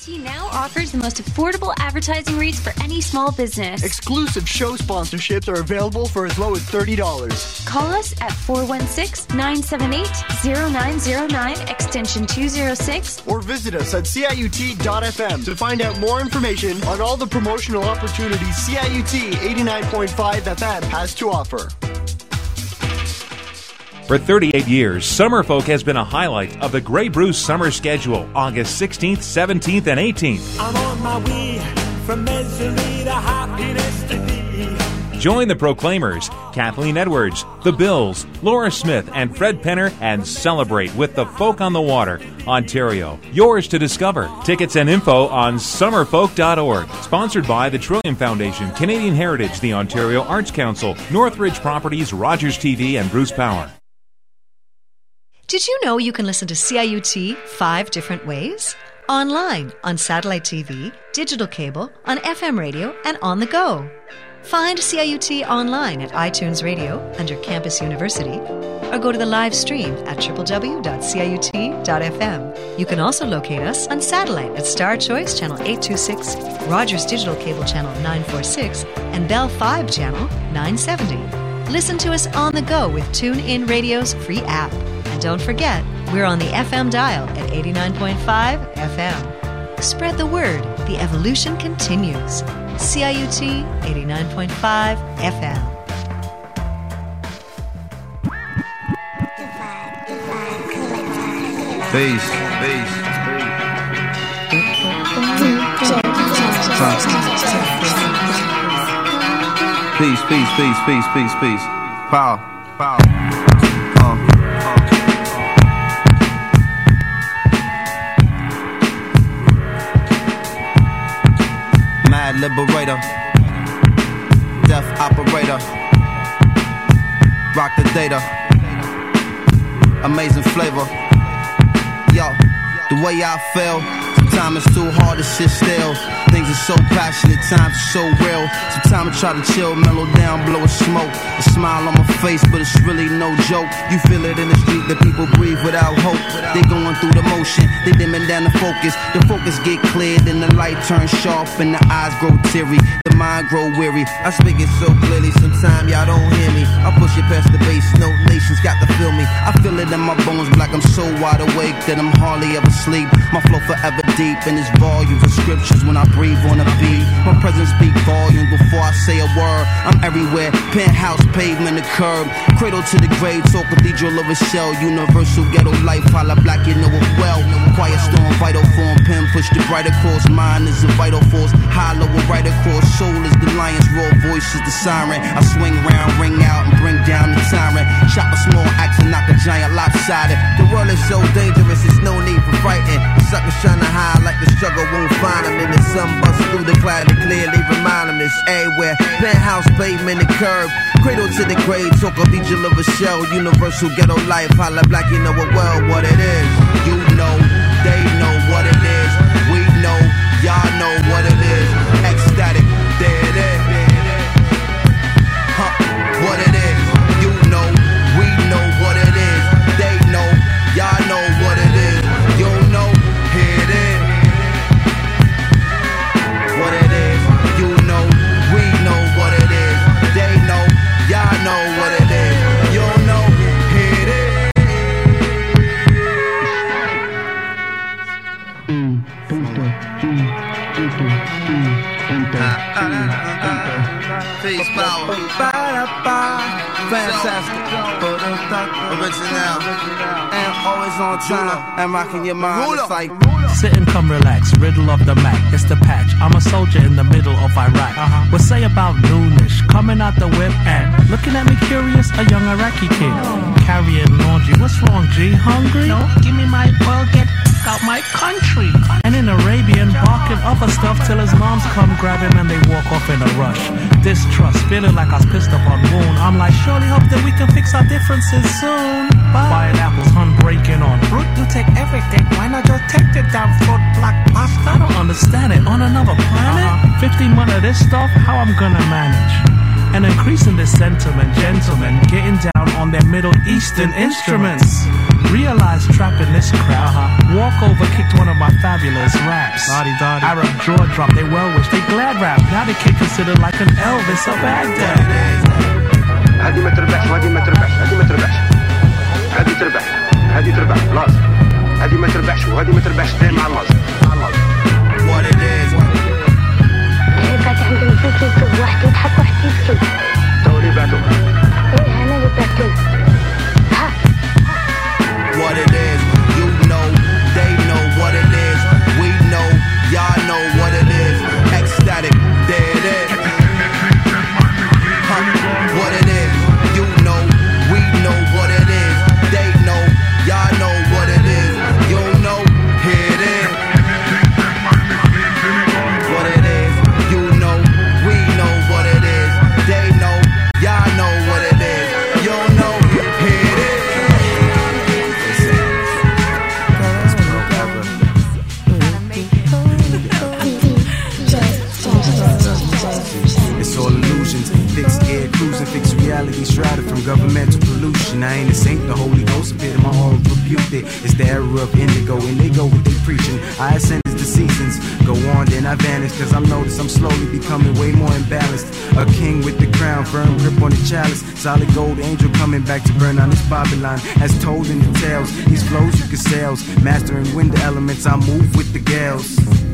CIUT now offers the most affordable advertising rates for any small business. Exclusive show sponsorships are available for as low as $30. Call us at 416-978-0909, extension 206. Or visit us at CIUT.FM to find out more information on all the promotional opportunities CIUT 89.5 FM has to offer. For 38 years, Summerfolk has been a highlight of the Grey Bruce summer schedule, August 16th, 17th, and 18th. I'm on my way from misery to happiness to thee. Join the Proclaimers, Kathleen Edwards, The Bills, Laura Smith, and Fred Penner, and celebrate with the Folk on the Water, Ontario. Yours to discover. Tickets and info on summerfolk.org. Sponsored by the Trillium Foundation, Canadian Heritage, the Ontario Arts Council, Northridge Properties, Rogers TV, and Bruce Power. Did you know you can listen to CIUT 5 different ways? Online, on satellite TV, digital cable, on FM radio, and on the go. Find CIUT online at iTunes Radio under Campus University, or go to the live stream at www.ciut.fm. You can also locate us on satellite at Star Choice Channel 826, Rogers Digital Cable Channel 946, and Bell 5 Channel 970. Listen to us on the go with TuneIn Radio's free app. And don't forget, we're on the FM dial at 89.5 FM. Spread the word. The evolution continues. CIUT 89.5 FM. Peace. Peace. Peace, peace, peace, peace, peace, peace. Pow, pow. Mad liberator, death operator, rock the data, amazing flavor. Yo, the way I feel, sometimes it's too hard to sit still. Things are so passionate, times are so real. Sometimes I try to chill, mellow down, blow a smoke. A smile on my face, but it's really no joke. You feel it in the street, that people breathe without hope. They going through the motion, they dimming down the focus. The focus get cleared, then the light turns sharp and the eyes grow teary. The mind grow weary. I speak it so clearly, sometimes y'all don't hear me. I push it past the base, no nations got to feel me. I feel it in my bones, like I'm so wide awake that I'm hardly ever sleep. My flow forever deep in its volumes of scriptures when I breathe on a beat. My presence speak volumes before I say a word. I'm everywhere, penthouse, pavement, the curb. Cradle to the grave, talk cathedral of a shell. Universal ghetto life, holla black, you know it well. Quiet storm, vital form, pen push the brighter course. Mind is a vital force, hollow and right across. Soul is the lion's roar, voice is the siren. I swing round, ring out, and bring down the tyrant. Chop a small axe and knock a giant lopsided. The world is so dangerous, there's no need for fighting. The suckers trying to hide like the struggle won't find them. And the sun busts through the cloud to clearly remind them it's everywhere. Penthouse, pavement, the curb. Cradle to the grave, talk of each of a shell. Universal ghetto life, holla black, you know it well what it is. You know, they know what it is. We know, y'all know what it is. Ecstatic, there it is. Huh, what it is. You know, we know what it is. They know, y'all know what it is. You know, here it is. What it is. You know, we know what it is. They know, y'all know what it is. You know, here it is. Peace, power. Fantastic. Original. And always on time. And rocking your mind. It's like sit and come relax, riddle of the Mac, it's the patch. I'm a soldier in the middle of Iraq. What say about noonish, coming out the whip and looking at me curious, a young Iraqi kid carrying laundry. What's wrong, G? Hungry? No, give me my oil, get out my country. And in Arabian, barking other stuff till his moms come grab him and they walk off in a rush. Distrust, feeling like I was pissed up on wound. I'm like, surely hope that we can fix our differences soon. Buying apples, breaking on fruit. You take everything, why not just take the damn fruit, black pasta? I don't understand it, on another planet? 50 months of this stuff, how I'm gonna manage? And increasing this sentiment, gentlemen getting down on their Middle Eastern instruments. Realized trapping this crowd. Walk over, kicked one of my fabulous raps. Arab jaw drop, they well wish, they glad rap. Now they can consider like an Elvis of Baghdad. هذه ما تربحش وهذه ما تربحش، هذه ما تربحش، هذه تربح، هذه تربح، لازم. هذه ما تربحش وهذه ما تربحش، دايما مع اللازم. What it is. فاتح عند الفيك واحد يضحك واحد يبكي. تو اللي بعتوه. إيه أنا اللي بعتوه. What it is, you know, they know what it is. We know, y'all know what it is. Ecstatic, there it is. What it is, you know, we know what it is. They know, y'all know what it is. You know, here it is. What it is, you know, we know what it is. They know, y'all know what it is. You know, here it is. It's all illusions, fixed air cruising, fixed reality shrouded from governmental pollution. I ain't a saint, the Holy Ghost appeared in my own rebuke it. It's the era of indigo, and they go with they preaching. I ascend as the seasons go on, then I vanish, cause I'm noticed I'm slowly becoming way more imbalanced. A king with the crown, firm grip on the chalice, solid gold angel coming back to burn on this Babylon. As told in the tales, these flows you can sales, mastering wind the elements, I move with the gales.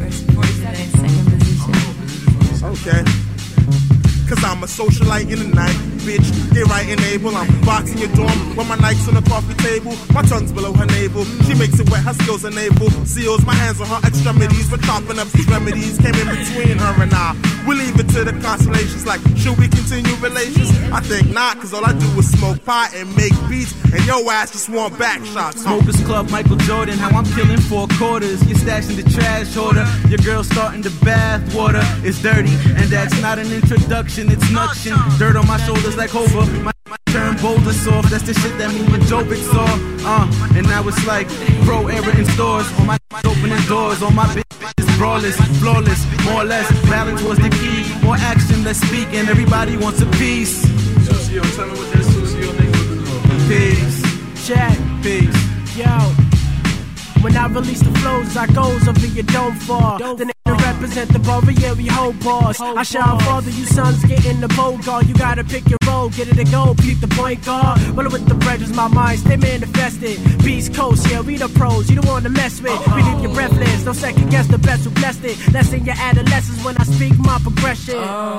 Okay. Cause I'm a socialite in the night, bitch, get right enable. I'm boxing your dorm with my Nikes on the coffee table. My tongue's below her navel, she makes it wet, her skills enable. Seals my hands on her extremities, we're chopping up these remedies. Came in between her and I, we leave it to the constellations. Like, should we continue relations? I think not, cause all I do is smoke pot and make beats, and your ass just want back shots. Smokers Club, Michael Jordan, how I'm killing 4 quarters. You're stashing the trash order, your girl starting the bath water. It's dirty, and that's not an introduction, it's nuction. Dirt on my shoulders like Hova, my turn boulder soft. That's the shit that me and Jovic saw. And now it's like pro era in stores. On my opening doors, on my bitches brawlers, flawless, more or less. Balance was the key, more action, less speak, and everybody wants a piece. Sucio, tell me what that Sucio nigga is. Peace, chat, peace. Yo, when I release the flows, I goes over your don't fall. The nigga represent the bar, yeah, we hold bars. I shine farther, you sons get in the bowl guard. You gotta pick your role, get it to go, peep the point guard. Rolling with the brethren, my mind stay manifested. Beast Coast, yeah, we the pros, you don't wanna mess with. We leave you breathless, no second guess the best who blessed it. That's in your adolescence when I speak my progression.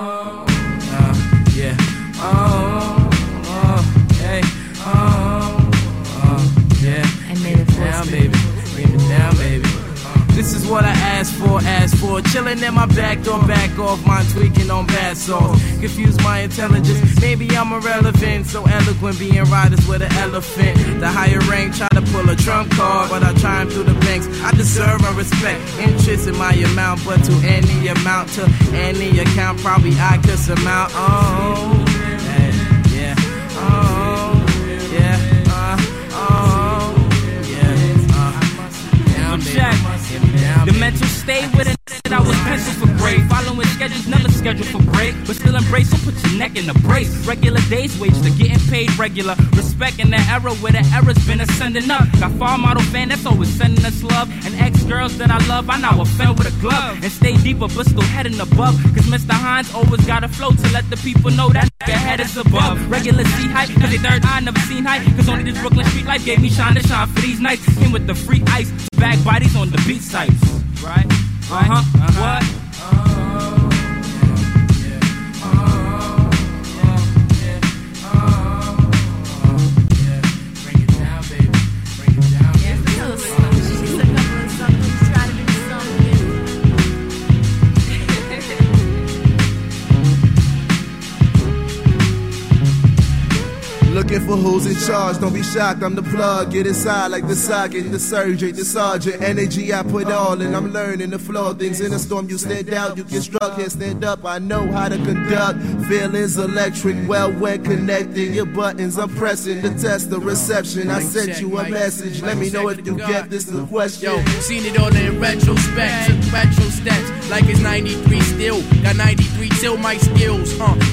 Yeah. Hey. Yeah. I made it down, baby. Bring it down, baby. This is what I asked for. Chilling in my back door, back off, mind tweaking on bath salts. Confuse my intelligence, maybe I'm irrelevant. So eloquent, being riders with an elephant. The higher rank, try to pull a trump card, but I try through the banks. I deserve and respect, interest in my amount, but to any amount, to any account, probably I could surmount. The mental state with a that I was penciled for grade. Following schedules, never scheduled for break, but still embrace, so put your neck in the brace. Regular days wage to getting paid regular. Respect in the era where the era's been ascending up. Got far model fan that's always sending us love. And ex-girls that I love, I now offend with a glove. And stay deeper, but still heading above. Cause Mr. Hines always got a flow to let the people know that nigga head is above. Regular see hype, cause they third eye never seen hype. Cause only this Brooklyn street life gave me shine to shine for these nights. Came with the free ice, bag bodies on the beat sites. Right? What? Looking for who's in charge, don't be shocked, I'm the plug. Get inside like the socket, the surgeon, the sergeant. Energy I put all in, I'm learning the flow. Things in a storm, you stand out, you get struck, here stand up. I know how to conduct, feelings electric, well when connecting. Your buttons, I'm pressing to test the reception. I sent you a message, let me know if you get this the question. Yo, seen it all in retrospect, took retro steps like it's 93 still. Got 93 till my skills,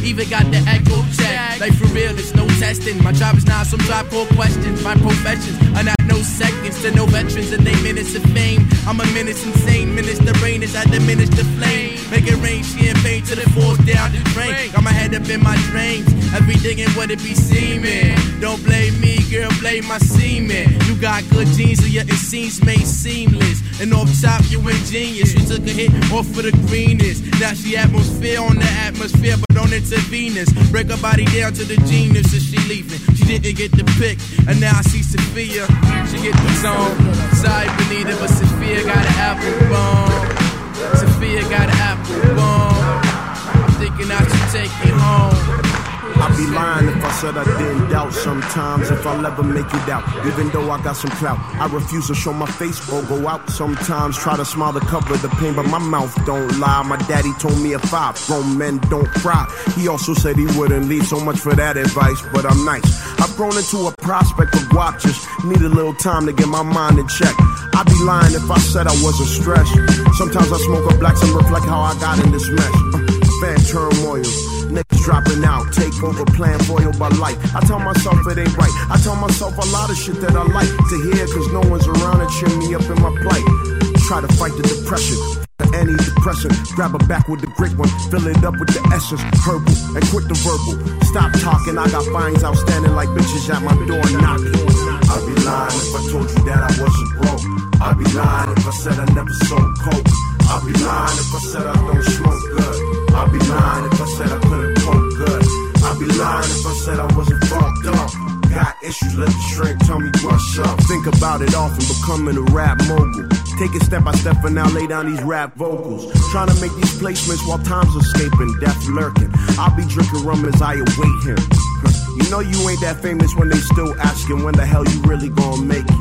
even got the echo check. Like for real, there's no testing. My job is now some job core questions. My professions are not no seconds to no veterans and they minutes of fame. I'm a menace insane, menace the rain as I diminish the flame. Make it rain champagne till it falls down the drain. Got my head up in my dreams, everything in what it be seeming. Don't blame me, girl, blame my semen. You got good genes, so yet it seems made seamless. And off top, you ingenious. You took a hit off of the greenness. Now she atmosphere on the atmosphere, but don't intervenus. Break her body down to the genius as she leaving. She didn't get the pick, and now I see Sophia. She get the zone. Sorry, Benita, but Sophia got an apple bomb. Sophia got an apple bomb. I'm thinking I should take it home. I'd be lying if I said I didn't doubt sometimes if I'll ever make you doubt. Even though I got some clout, I refuse to show my face or go out sometimes. Try to smile to cover the pain, but my mouth don't lie. My daddy told me at 5, grown men don't cry. He also said he wouldn't leave, so much for that advice, but I'm nice. I've grown into a prospect of guap, just need a little time to get my mind in check. I'd be lying if I said I wasn't stressed. Sometimes I smoke a blacks and reflect how I got in this mess. Fan turmoil, niggas dropping out, take over, plan foiled by life. I tell myself it ain't right. I tell myself a lot of shit that I like to hear, cause no one's around to cheer me up in my plight. Try to fight the depression, antidepressant. Grab a back with the great one, fill it up with the essence, herbal, and quit the verbal. Stop talking, I got fines outstanding like bitches at my door knocking. I'd be lying if I told you that I wasn't broke. I'd be lying if I said I never sold coke. I'd be lying if I said I don't smoke good. I'd be lying if I said I couldn't cope good. I'd be lying if I said I wasn't fucked up. Got issues, let the shrink tell me what's up. Think about it often, becoming a rap mogul. Take it step by step and now lay down these rap vocals. Trying to make these placements while time's escaping, death lurking. I'll be drinking rum as I await him. You know you ain't that famous when they still asking when the hell you really gonna make it.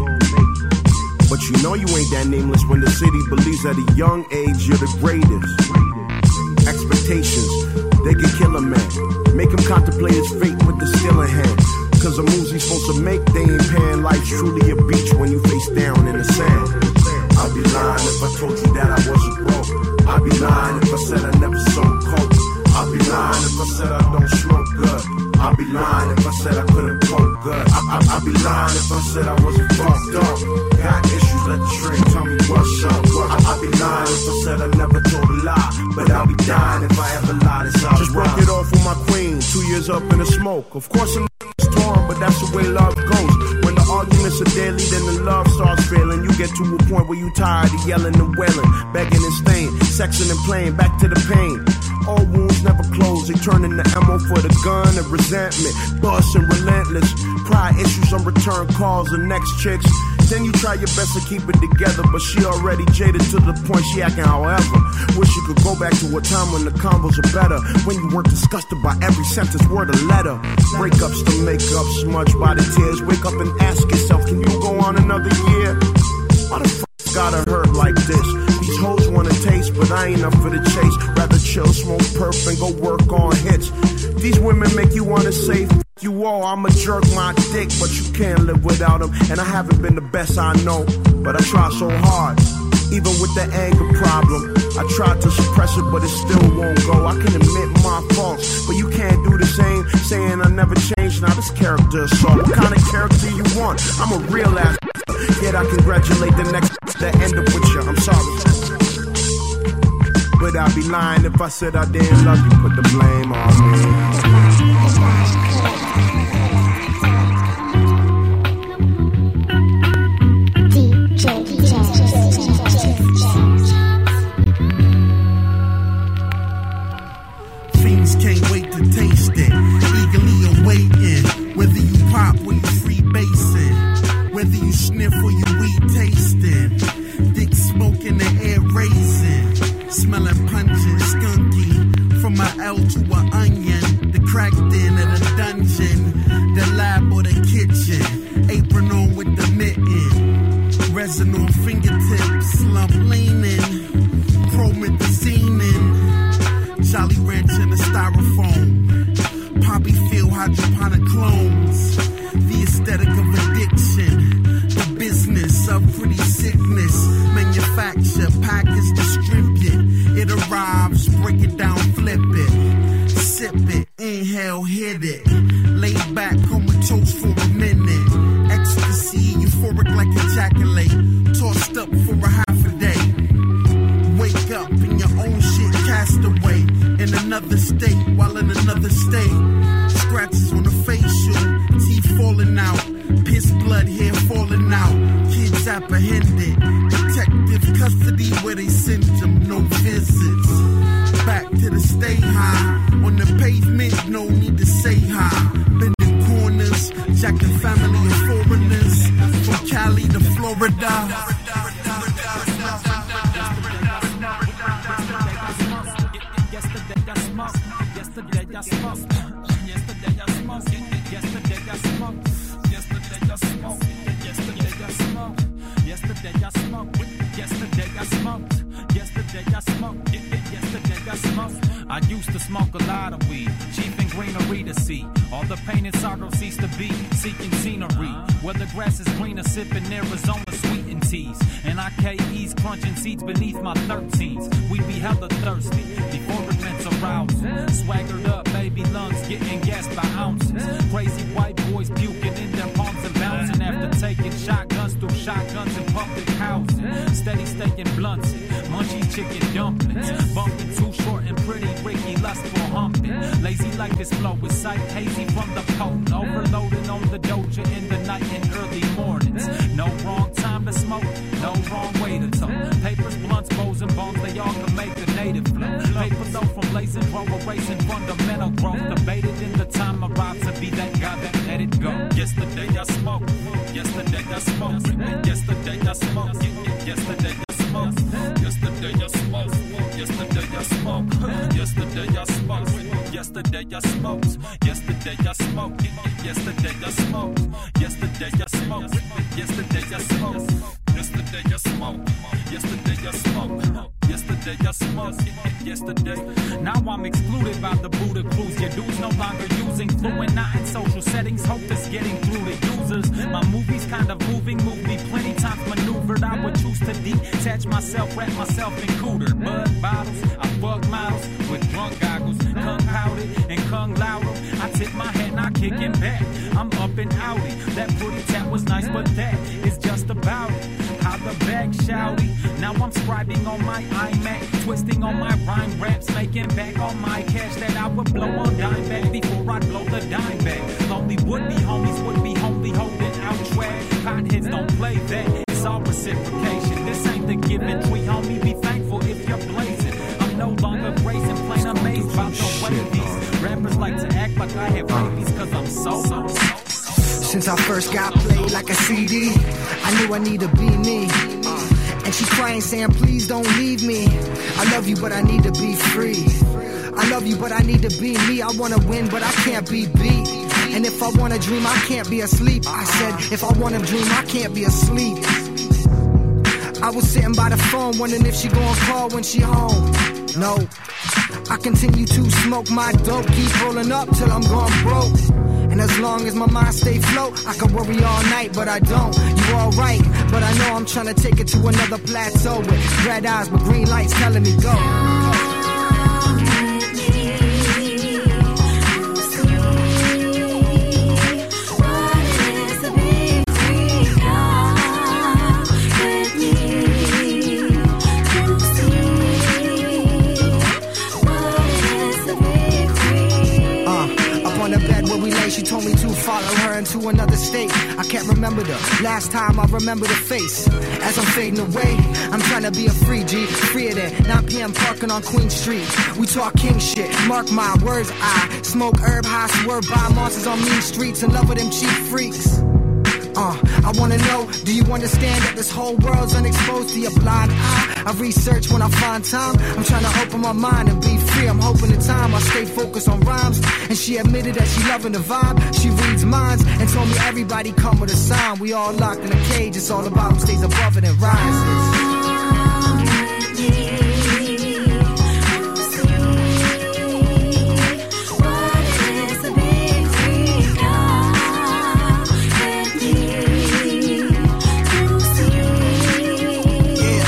But you know you ain't that nameless when the city believes at a young age you're the greatest. Expectations, they can kill a man. Make him contemplate his fate with the skill in hand. Cause the moves he's supposed to make, they ain't paying. Life's truly a beach when you face down in the sand. I'd be lying if I told you that I wasn't broke. I'd be lying if I said I never sold coke. I'd be lying if I said I don't smoke good. I'd be lying if I said I couldn't cope good. I'd be lying if I said I wasn't fucked up. Got issues, let the shrink tell me what's up. I'd be lying if I said I never told a lie. But I'll be dying if I ever lied. It's all just broke it off with my queen, 2 years up in the smoke. Of course I'm torn, but that's the way love goes. When the arguments are daily, then the love starts failing. You get to a point where you tired of yelling and wailing, begging and staying, sexing and playing, back to the pain. All wounds never close, they turn into ammo for the gun and resentment. Bust and relentless, pride issues on return calls and next chicks. Then you try your best to keep it together, but she already jaded to the point she acting however. Wish you could go back to a time when the combos are better, when you weren't disgusted by every sentence, word or letter. Breakups to make up, smudged by the tears. Wake up and ask yourself, can you go on another year? Why the fuck gotta hurt like this? These hoes wanna taste, but I ain't up for the chase. Rather chill, smoke perp, and go work on hits. These women make you wanna say, f you all, I'ma jerk my dick, but you can't live without them. And I haven't been the best I know, but I try so hard. Even with the anger problem, I tried to suppress it, but it still won't go. I can admit my faults, but you can't do the same, saying I never changed. Now this character assault, what kind of character you want? I'm a real ass, yet I congratulate the next that end up with you. I'm sorry, but I'd be lying if I said I didn't love you. Put the blame on me. Fiends can't wait to taste it, eagerly awaiting. Whether you pop or you free basing, whether you sniff or you weed tasting, dick smoking, the air raising, smelling pungent, skunky. From my L to an onion, the cracked in of the dungeon, the lab or the kitchen, apron on with the mitten, resin on fingertips, slump leaning, promethazine. Jolly Ranch in a styrofoam, poppy field hydroponic clones, the aesthetic of addiction, the business of pretty sickness, manufacture, package, distribute, it arrives, break it down, flip it, sip it, inhale, hit it. Lay back, comatose for a minute. Ecstasy, euphoric like ejaculate. Tossed up for a half a day. Wake up in your own shit, cast away. In another state, while in another state. Scratches on the facial, teeth falling out. Piss, blood, hair falling out. Kids apprehended. Detective custody where they sent them, no visits. Back to the stay high. On the pavement, no need to say hi. Bending corners, jacking family of foreigners. From Cali to Florida. Yesterday I smoked. Yesterday I smoked. Yesterday I smoked. Yesterday I smoked. Yesterday I smoked. Yesterday I smoked. Yesterday I smoked. Yesterday I smoked. Yesterday I smoked. Yesterday I smoked. I used to smoke a lot of weed, cheap and greenery to see. All the pain and sorrow cease to be, seeking scenery. Where the grass is greener, sipping Arizona sweetened teas. And IKEs crunching seeds beneath my 13s. We be hella thirsty before it meant arousal. Swaggered up, baby lungs getting gassed by ounces. Crazy white boys puking in their palms and bouncing after taking shotguns through shotguns in public housing. Steady staying blunts, munchies chicken dumplings. Bumping too short and pretty Ricky, lustful humping. Lazy like this flow with sight hazy from the potent. Overloading on the doja in the night and early mornings. No wrong time to smoke, no wrong way to talk. Papers, blunts, bows, and bones, they all can make the native flow. Paper though from blazing, grow, erasing fundamental growth. Debated in the time arrived to be that guy that let it go. Yesterday I smoked, yesterday I smoked, yesterday I smoked, yesterday I smoked, yesterday I smoked, yesterday I smoked, yesterday I smoked, yesterday I smoked, yesterday I smoked, yesterday I smoked, yesterday I smoked, yesterday I smoked, yesterday I smoked, yesterday I smoked, yesterday I smoked, yesterday. Now I'm excluded by the Buddha clues. Your dudes no longer using fluent, not in social settings. Hope that's getting through to users. My movie's kind of moving, moved me plenty times maneuvered. I would choose to detach myself, wrap myself in cooter. Bud bottles, I fuck models with drunk goggles, kung pouted and kung louder. I tip my hat and I kick him back. I'm up and outy. That booty tap was nice, but that is just about it. Holla back, shouty. Now I'm scribing on my iMac, twisting on my rhyme raps, making back all my cash that I would blow on dime back before I blow the dime back. Lonely would-be homies would be homely holding out trash. Potheads don't play that, it's all reciprocation. This ain't the giving tree, homie, be thankful if you're blazing. I'm no longer grazing, plain amazed about the way these rappers like to act like I have babies, cause I'm so. Since I first got played like a CD, I knew I need to be me. And she crying saying, please don't leave me. I love you, but I need to be free. I love you, but I need to be me. I wanna win, but I can't be beat. And if I wanna dream, I can't be asleep. I said, if I wanna dream, I can't be asleep. I was sitting by the phone, wondering if she gon' call when she home. No, I continue to smoke my dope, keep rolling up till I'm gone broke. And as long as my mind stay float, I can worry all night, but I don't. You alright, but I know I'm trying to take it to another plateau with red eyes, but green lights telling me go. She told me to follow her into another state. I can't remember the last time I remember the face. As I'm fading away, I'm trying to be a free G, freer than 9 p.m. parking on Queen Street. We talk king shit, mark my words. I smoke herb high, swerve by monsters on mean streets, in love with them cheap freaks. I wanna know, do you understand that this whole world's unexposed to your blind eye? I research when I find time. I'm trying to open my mind and be free. I'm hoping the time I stay focused on rhymes. And she admitted that she loving the vibe. She reads minds and told me everybody come with a sign. We all locked in a cage. It's all about who stays above it and rises.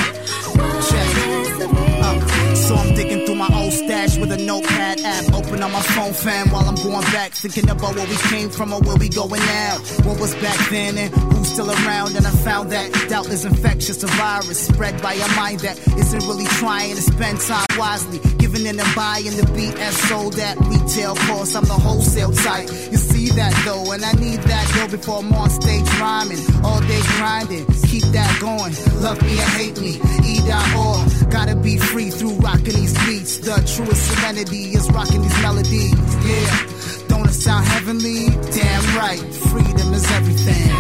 With a notepad app, open up my my phone, fam, while I'm going back, thinking about where we came from or where we going now. What was back then and who's still around? And I found that doubt is infectious, a virus spread by a mind that isn't really trying to spend time wisely, giving in and buying the BS sold at retail cost. I'm the wholesale type. You see that though, and I need that though before I'm on stage rhyming, all day grinding. Keep that going. Love me or hate me, E.org. Gotta be free through rocking these beats. The truest serenity is rocking these melodies. Yeah, don't it sound heavenly? Damn right, freedom is everything.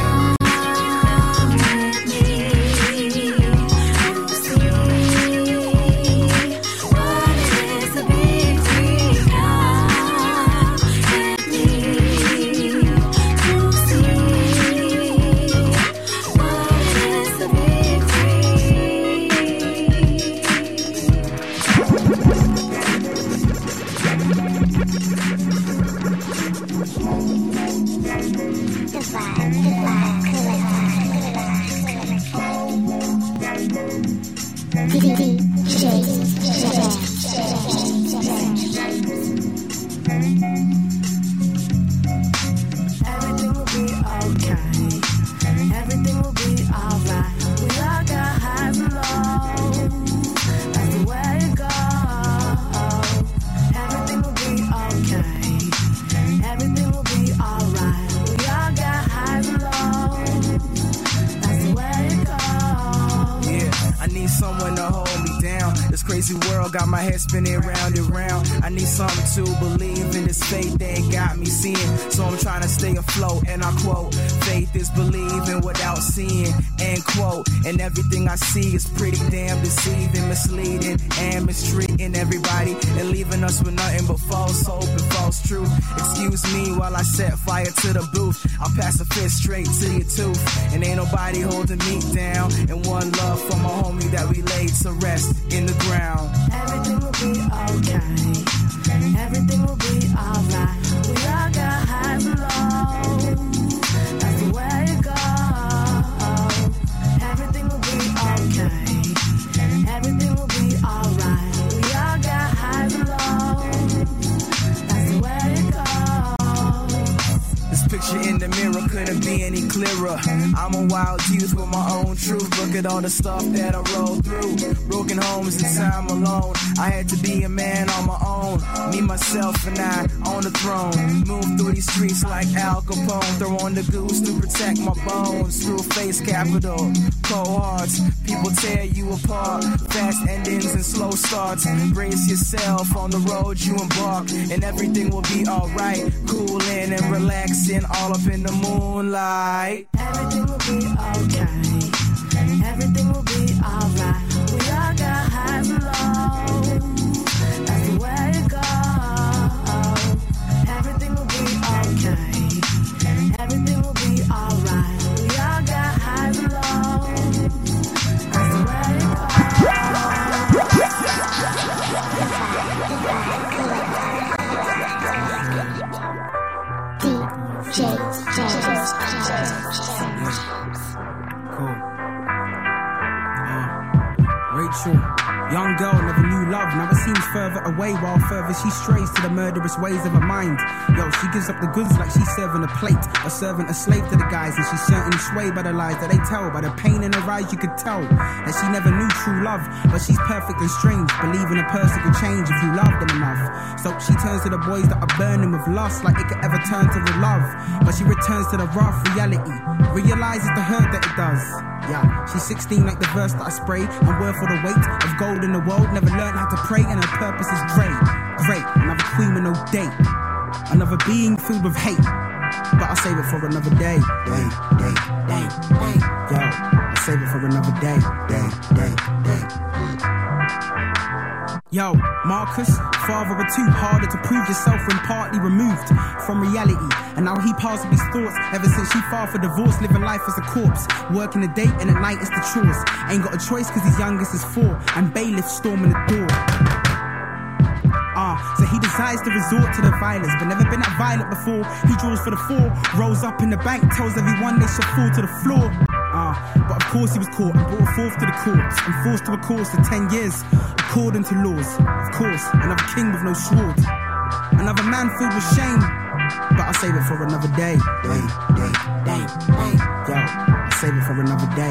Got my head spinning round and round. I need something to believe in. This faith that got me seeing, so I'm trying to stay afloat. And I quote, faith is believing without seeing, end quote. And everything I see is pretty damn deceiving, misleading and mistreating everybody and leaving us with nothing but false hope and false truth. Excuse me while I set fire to the booth. I'll pass a fist straight to your tooth, and ain't nobody holding me down. And one love for my homie that we laid to rest in the ground. Everything will be okay. Everything will be alright. We all got highs and lows. That's the way it goes. Everything will be okay. Everything will be alright. We all got highs and lows. That's the way it goes. This picture in the mirror couldn't be any clearer. I'm a wild youth with my own truth. Look at all the stuff that I rolled through. Broken homes and time alone. I had to be a man on my own. Me, myself, and I on the throne. Move through these streets like Al Capone. Throw on the goose to protect my bones. Screw face capital, cold hearts. People tear you apart. Fast endings and slow starts. Brace yourself on the road you embark, and everything will be alright. Cooling and relaxing all up in the moonlight. Everything will be okay. Everything will be alright. We all got highs and lows. That's the way it goes. Everything will be okay. Everything will be alright. We all got highs and lows. That's the way it Rachel, young girl, never knew love, never seems further away, while further she strays to the murderous ways of her mind. Yo, she gives up the goods like she's serving a plate, a servant, a slave to the guys, and she's certainly swayed by the lies that they tell. By the pain in her eyes, you could tell that she never knew true love, but she's perfect and strange, believing a person can change if you love them enough. So she turns to the boys that are burning with lust, like it could ever turn to the love, but she returns to the rough reality, realizes the hurt that it does. Yeah, she's 16 like the verse that I spray. I'm worth all the weight of gold in the world. Never learned how to pray, and her purpose is great. Another queen with no date, another being filled with hate. But I'll save it for another day. Yo, I'll save it for another day. Yo, Marcus, father of two, harder to prove yourself when partly removed from reality. And now he parts of his thoughts ever since she filed for divorce, living life as a corpse, working the day and at night it's the chores. Ain't got a choice cause his youngest is 4, and bailiffs storming the door. So he decides to resort to the violence, but never been that violent before. He draws for the 4, rolls up in the bank, tells everyone they should fall to the floor. But of course he was caught and brought forth to the courts and forced to a course for 10 years, according to laws. Of course, another king with no sword. Another man filled with shame, but I'll save it for another day. Yo, I'll save it for another day.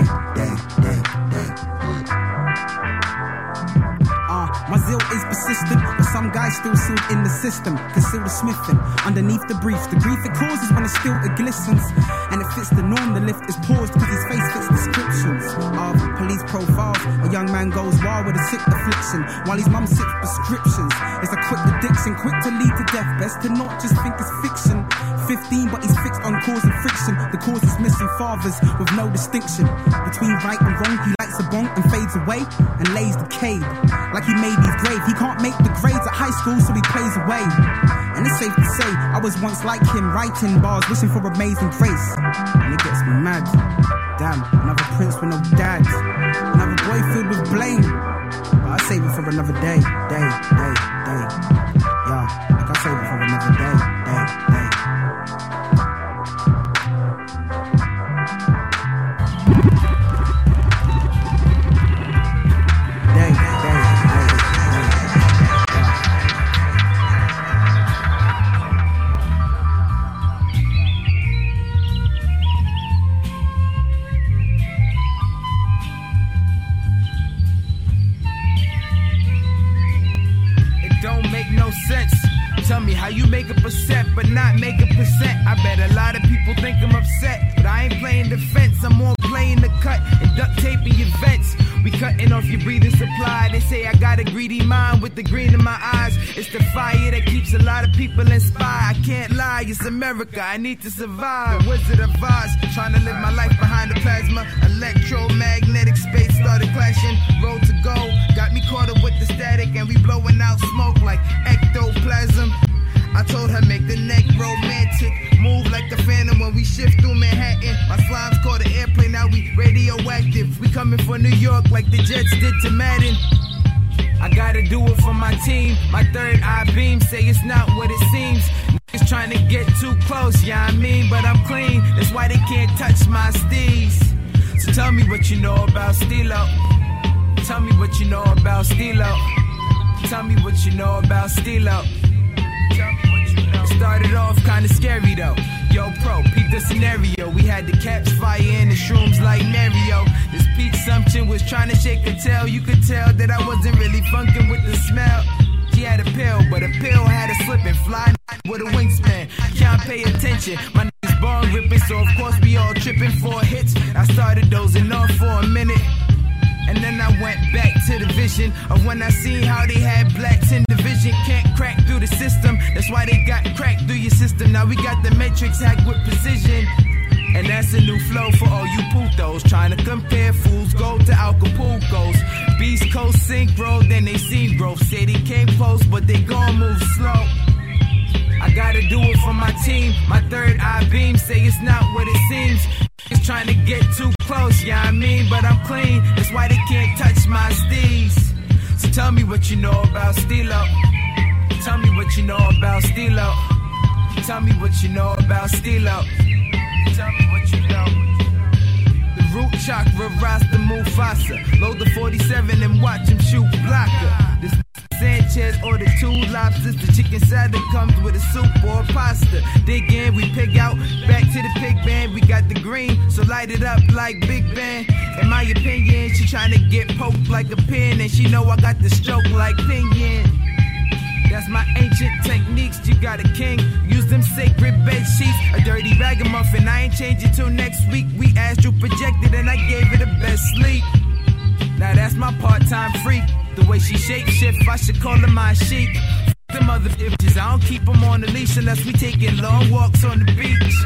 My zeal is persistent, but some guys still sealed in the system. Conceal the smithing underneath the brief. The grief it causes when it's still it glistens. And it fits the norm, the lift is paused because his face fits descriptions of police profiles. A young man goes wild with a sick affliction while his mum sips prescriptions. It's a quick addiction, quick to lead to death. Best to not just think it's fiction. 15, but he's fixed on causing friction. The cause is missing fathers with no distinction between right and wrong. He lights a bong and fades away and lays decayed like he made his grave. He can't make the grades at high school, so he plays away. And it's safe to say I was once like him, writing bars, wishing for amazing grace. And it gets me mad. Damn, another prince with no dad, another boy filled with blame. But I save it for another day. Yeah, like I save it for another day. Tell me how you make a percent, but not make a percent. I bet a lot of people think I'm upset, but I ain't playing defense. I'm more playing the cut and duct taping your vents. We cutting off your breathing supply. They say I got a greedy mind with the green in my eyes. It's the fire that keeps a lot of people inspired. I can't lie, it's America, I need to survive. The Wizard of Oz, trying to live my life behind the plasma. Electromagnetic space started clashing. Road to go, got me caught up with the static, and we blowing out smoke like ectoplasm. I told her make the neck romantic, move like the Phantom when we shift through Manhattan. My slimes caught an airplane, now we radioactive. We coming for New York like the Jets did to Madden. I gotta do it for my team. My third eye beam say it's not what it seems. Niggas trying to get too close, yeah I mean, but I'm clean. That's why they can't touch my steez. So tell me what you know about Stilo. Tell me what you know about Stilo. Tell me what you know about Stilo. Started off kinda scary though. Yo, pro, peep the scenario. We had the caps fire and the shrooms like Mario. This peach assumption was trying to shake a tail. You could tell that I wasn't really funkin' with the smell. She had a pill, but a pill had a slip and fly with a wingspan. Can't pay attention. My niggas bong ripping, so of course we all tripping for hits. I started dozing off for a minute. And then I went back to the vision of when I seen how they had blacks in the vision. Can't crack through the system, that's why they got cracked through your system. Now we got the matrix hacked with precision. And that's a new flow for all you putos trying to compare fools gold to Acapulco's. Beast Coast synchro, then they seen growth. Say they came close, but they gon' move slow. I gotta do it for my team. My third eye beam say it's not what it seems. It's trying to get too close, yeah I mean, but I'm clean. That's why they can't touch my steez. So tell me what you know about Stilo. Tell me what you know about Stilo. Tell me what you know about Stilo. Tell me what you know. The root chakra, Rasta Mufasa. Load the 47 and watch him shoot blocker. This Sanchez ordered 2 lobsters. The chicken salad comes with a soup or a pasta. Dig in, we pig out, back to the pig band. We got the green, so light it up like Big Ben. In my opinion, she tryna get poked like a pin, and she know I got the stroke like Pinyin. That's my ancient techniques, you got a king. Use them sacred bed sheets, a dirty ragamuffin. I ain't changing till next week. We astral projected and I gave her the best sleep. Now that's my part-time freak. The way she shape shift, I should call her my sheep. Them other bitches, I don't keep them on the leash unless we taking long walks on the beach.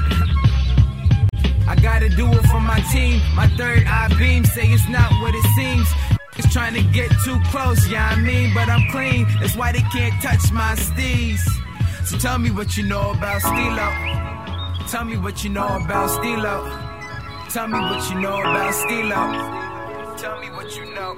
I gotta do it for my team. My third eye beam say it's not what it seems. It's trying to get too close, yeah I mean, but I'm clean. That's why they can't touch my steez. So tell me what you know about Stilo. Tell me what you know about Stilo. Tell me what you know about Stilo. Tell me what you know.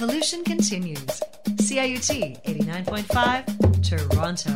evolution continues. CIUT 89.5, Toronto.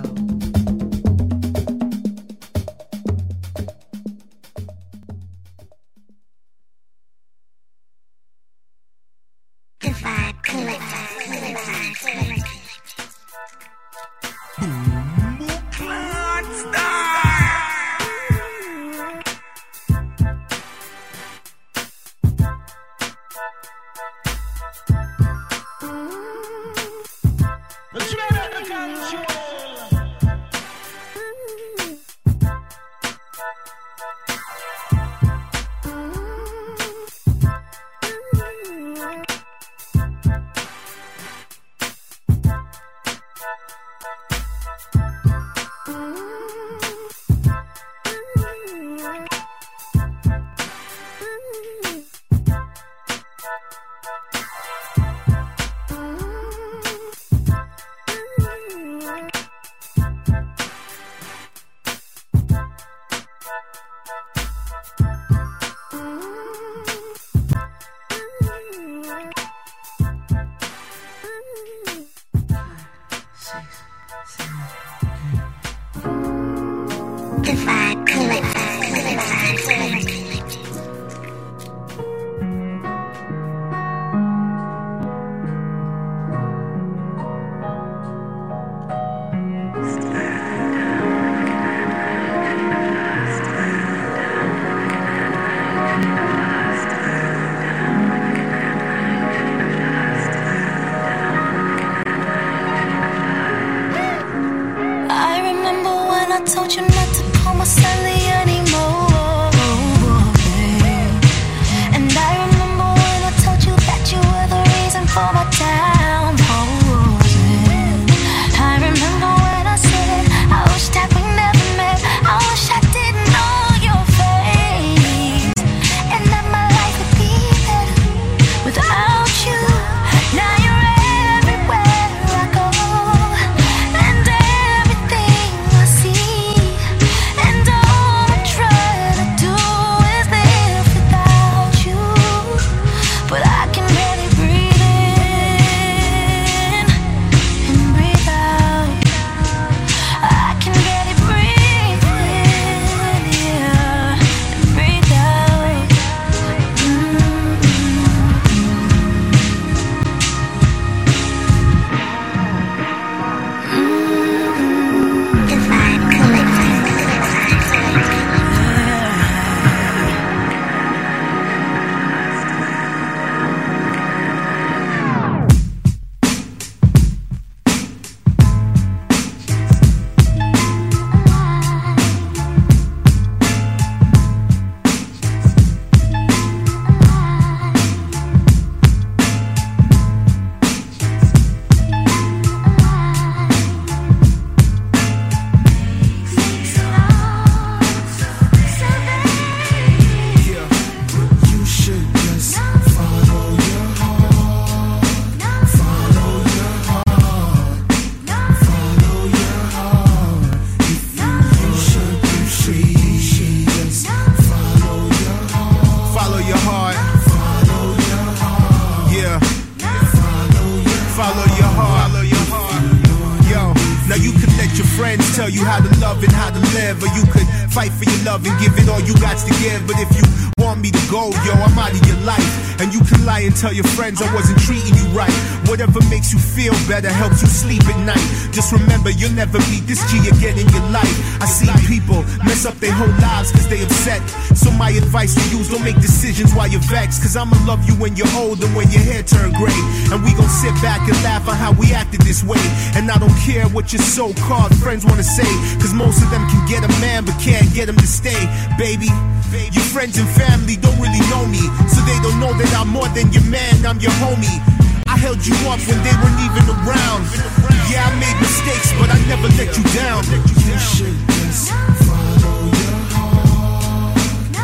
tell you how to love and how to live, or you could fight for your love and give it all you got to give. But if you want me to go, yo, I'm out of your life. And you can lie and tell your friends I wasn't treating you right. Whatever makes you feel better helps you sleep at night. Just remember, you'll never meet this G again in your life. I see people mess up their whole lives cause they upset. So my advice to you is don't make decisions while you're vexed, cause I'ma love you when you're old and when your hair turn gray. And we gon' sit back and laugh on how we acted this way. And I don't care what your so-called friends wanna say, cause most of them can get a man but can't get him to stay. Baby, your friends and family don't really know me, so they don't know that I'm more than your man, I'm your homie. I held you up when they weren't even around. Yeah, I made mistakes, but I never let you down. You should just follow your heart.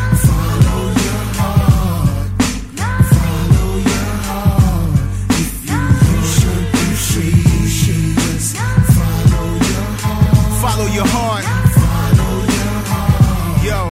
Follow your heart. Follow your heart. If you should just follow your heart. Follow your heart. Follow your heart. Yo.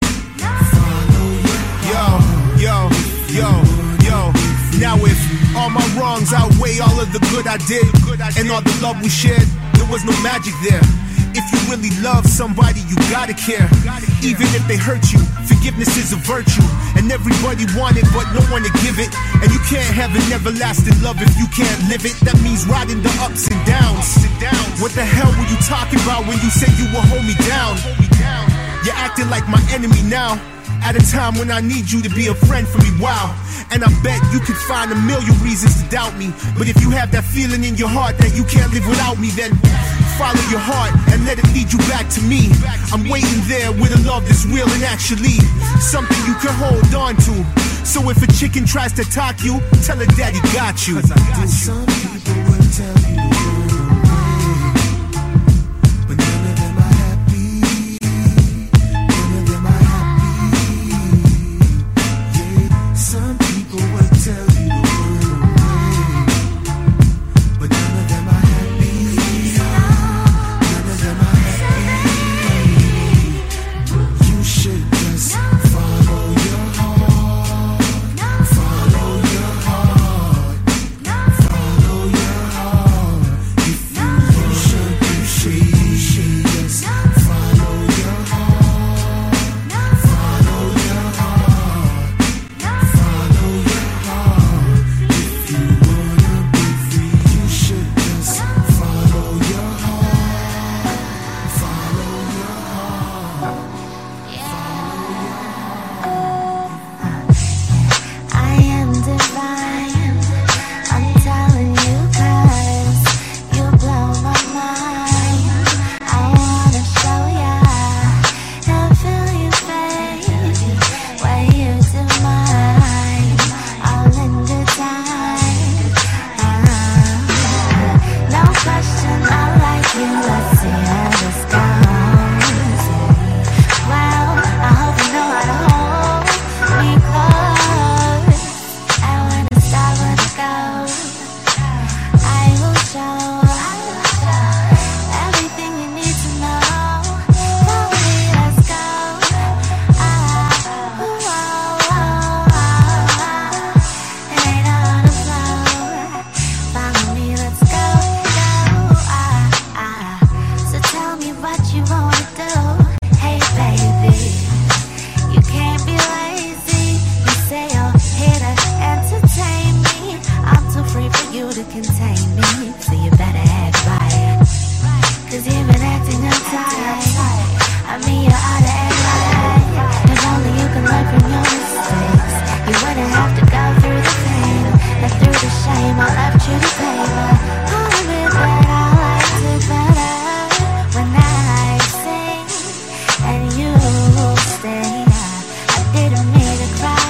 Follow your heart. Yo. Now if all my wrongs outweigh away all of the good I did and all the love we shared. There was no magic there. If you really love somebody, you gotta care. Even if they hurt you, forgiveness is a virtue. And everybody want it, but no one to give it. And you can't have an everlasting love if you can't live it. That means riding the ups and downs. What the hell were you talking about when you said you would hold me down? You're acting like my enemy now, at a time when I need you to be a friend for me, wow. And I bet you could find a million reasons to doubt me. But if you have that feeling in your heart that you can't live without me, then follow your heart and let it lead you back to me. I'm waiting there with a love that's real and actually something you can hold on to. So if a chicken tries to talk you, tell her daddy got you. Some people will tell you to run away, but none of them are happy. None of them are happy. Yeah, some people will tell you to run away, but none of them are happy. None of them are happy. You should just follow your heart. Follow your heart. Follow your heart. If you should just follow your heart. Follow your heart. Follow your heart. If you wanna be free, you should just follow your heart. Follow your heart. I am divine, I'm telling you, 'cause you blow my mind. I wanna show ya and feel you, babe, where you do mine, all in the time. No question, I like you, let's see how this goes. Well, I hope you know how to hold me close. I wanna start with a go. I will show everything you need to know. Follow me, let's go. It ain't on the floor. Follow me, let's go. So tell me what you wanna do. Hey baby, you can't be lazy. You say you're here to entertain me. I'm too free for you to contain me, so you better act right. 'Cause you've been acting uptight. I mean, you ought to act right. If only you can learn from your mistakes, you wouldn't have to go through the pain and through the shame. I left you to pay, but I'll admit that I liked it better when I sing and you stay. I didn't mean to cry.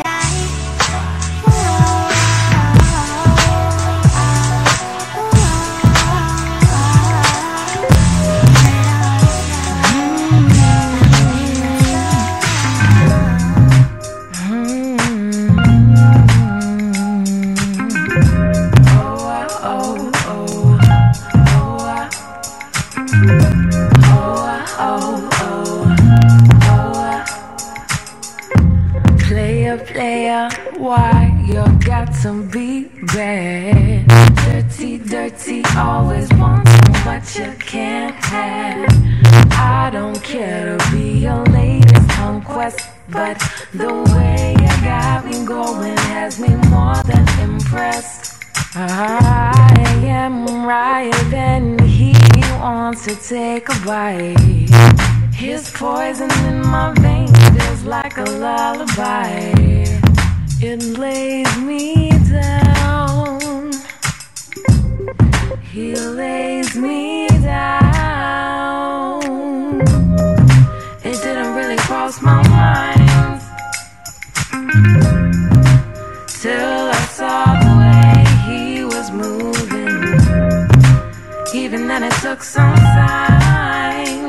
Player, why you got to be bad? Dirty, always want what you can't have. I don't care to be your latest conquest, but the way you got me going has me more than impressed. I am right and he wants to take a bite. His poison in my veins feels like a lullaby. It lays me down. He lays me down. It didn't really cross my mind till I saw the way he was moving. Even then it took some time.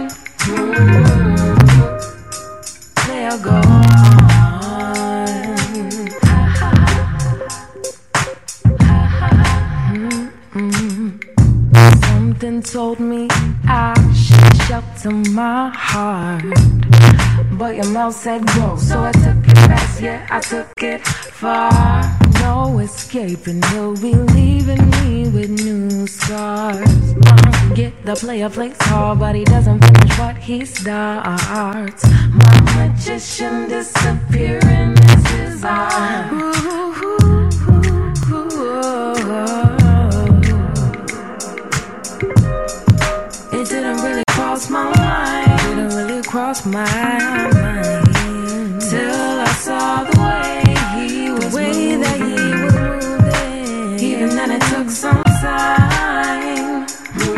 They'll go on. Something told me I should shelter my heart, but your mouth said go, so I took it fast, yeah, I took it far. no escaping. He'll be leaving me with new scars. Get the player plays hard, but he doesn't finish what he starts. My magician disappearing is his art. It didn't really cross my mind. Didn't really cross my mind till I saw the way he was moving. Even then it took some time.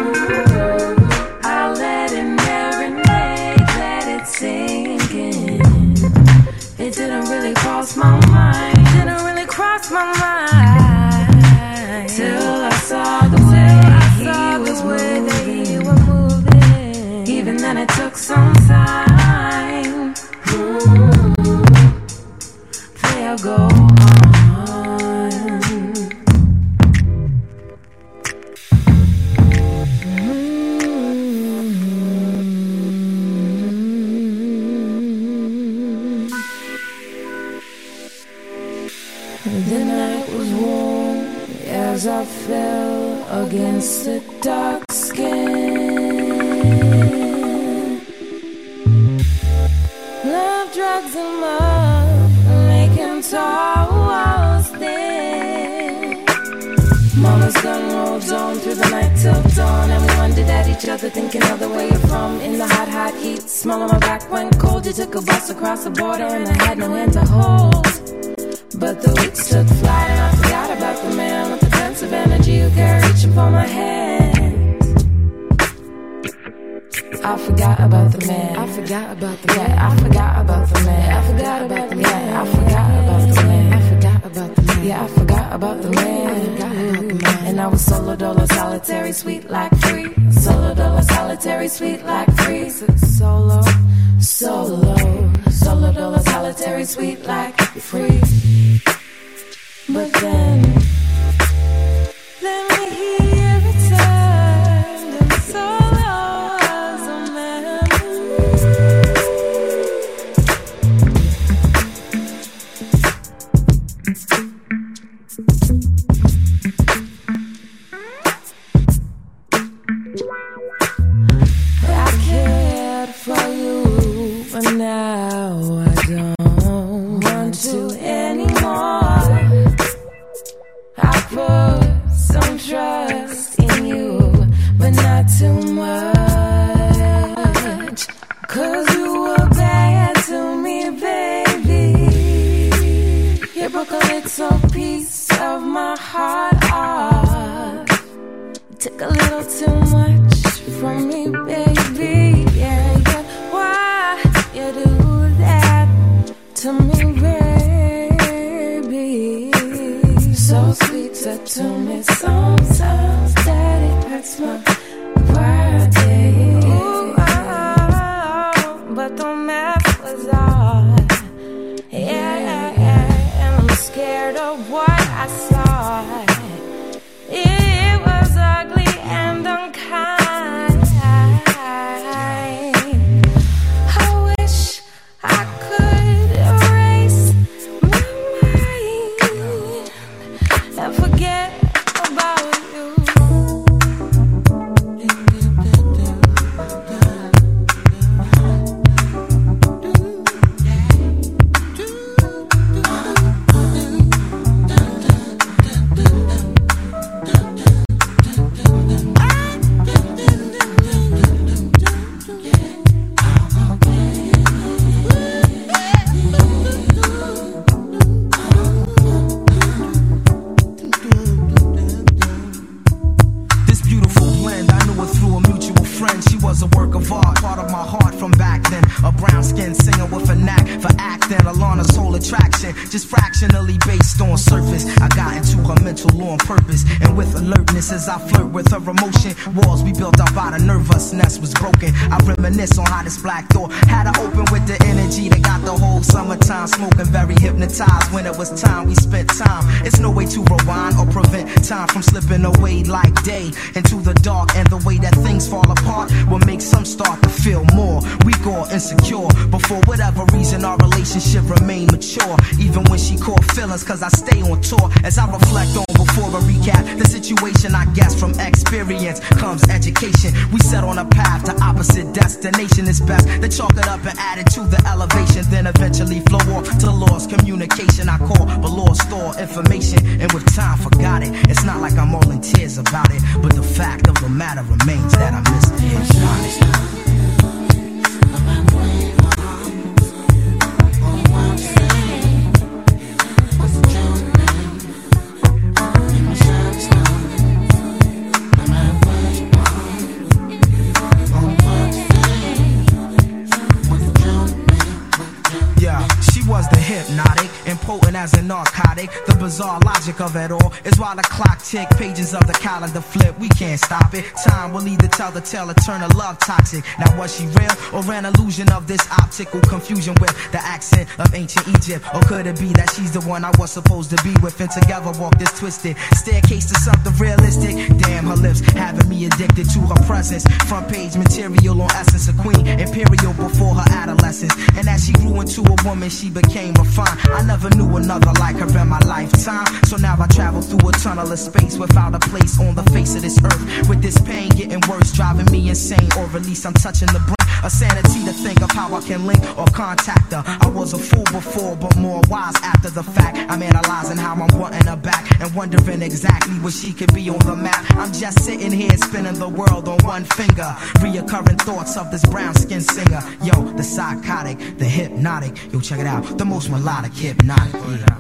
I let it marinate, let it sink in. It didn't really cross my mind. Didn't really cross my mind till I saw the way he was moving. Even then it took some time. They'll go on. The night was warm as I fell against the dark skin. Love, drugs, and love making tall walls thin. Mama's gun rolls on through the night till dawn, and we wondered at each other, thinking of the way you're from. In the hot, hot heat, smell on my back went cold. You took a bus across the border, and I had no hand to hold. But the weeks took flight, and I forgot about the man with the pensive energy who kept reaching for my hand. I forgot about the man. I forgot about the man. I forgot about the man. I forgot about the man. I forgot about the man. I forgot about the man. Yeah, I forgot about the man. I forgot about the man. And I was solo dolo solitary, sweet like free. Solo dolo solitary, sweet like free. Solo, solo, solo dolo solitary, sweet like free. But then he returned, and solo as a I cared for you, but now I don't want to anymore. I put some trust in you, but not too much. 'Cause you were bad to me, baby. You broke a little piece of my heart off. You took a little too much from me, baby. Yeah, yeah. Why you do that to me, baby? So sweet to me sometimes that it hurts my pride. Ooh, but the math was off. Yeah, and I'm scared of what I saw. It was ugly and unkind. I wish I could erase my mind and forget about you. Just fractionally based on surface. I got into her mental on purpose, and with alertness as I flirt with her emotion. Walls we built up out of nervousness was broken. I reminisce on how this black door had to open with the energy that got the whole summertime smoking, very hypnotized. When it was time, we spent time. It's no way to rewind or prevent time from slipping away like day into the dark. And the way that things fall apart will make some start to feel more weak or insecure. But for whatever reason, our relationship relationship remained mature, even when she caught feelings, cause I stay on tour. As I reflect on before a recap the situation, I guess from experience comes education. We set on a path to opposite destination. It's best to chalk it up and add it to the elevation, then eventually flow off to lost communication. I call but lost store information, and with time forgot it. It's not like I'm all in tears about it, but the fact of the matter remains that I miss the headshot. Hypnotic, impotent as a narcotic. The bizarre logic of it all is while the clock tick, pages of the calendar flip, we can't stop it. Time will either tell the tale or turn a love toxic. Now was she real or an illusion of this optical confusion with the accent of ancient Egypt? Or could it be that she's the one I was supposed to be with, and together walk this twisted staircase to something realistic? Damn, her lips having me addicted to her presence. Front page material on essence, a queen, imperial before her adolescence. And as she grew into a woman, she became refined. I never knew another like her in my lifetime. So now I travel through a tunnel of space without a place on the face of this earth. With this pain getting worse, driving me insane, or at least I'm touching the brink of sanity to think of how I can link or contact her. I was a fool before, but more wise after the fact. I'm analyzing how I'm wanting her back and wondering exactly where she could be on the map. I'm just sitting here spinning the world on one finger, reoccurring thoughts of this brown skinned singer. Yo, the psychotic, the hypnotic. Yo, check it out, the most melodic hypnotic.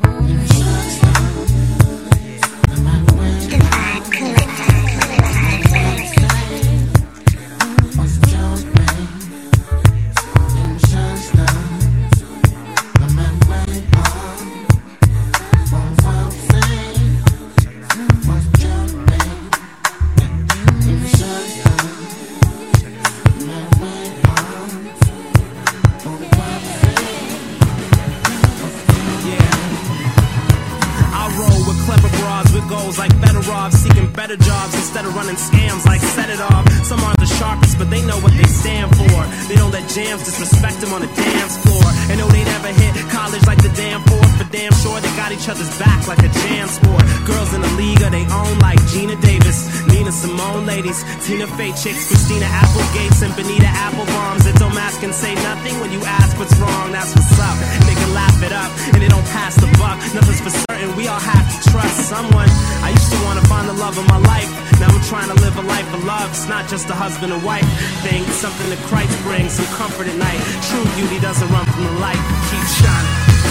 Better jobs instead of running scams like Set It Off. Some aren't the sharpest, but they know what they stand for. They don't let jams disrespect them on the dance floor. And know they never hit college like the damn fourth, but damn sure they got each other's back like a jam sport. Girls in the league of their own like Gina Davis, Nina Simone ladies, Tina Fey chicks, Christina Applegates and Benita Applebombs that don't ask and say nothing when you ask what's wrong. That's what's up. They can laugh it up and they don't pass the buck. Nothing's for certain. We all have to trust someone. I used to want to find the love of my life. Now I'm trying to live a life of love. It's not just a husband and wife thing. It's something that Christ brings, some comfort at night. True beauty doesn't run from the light. Keep shining.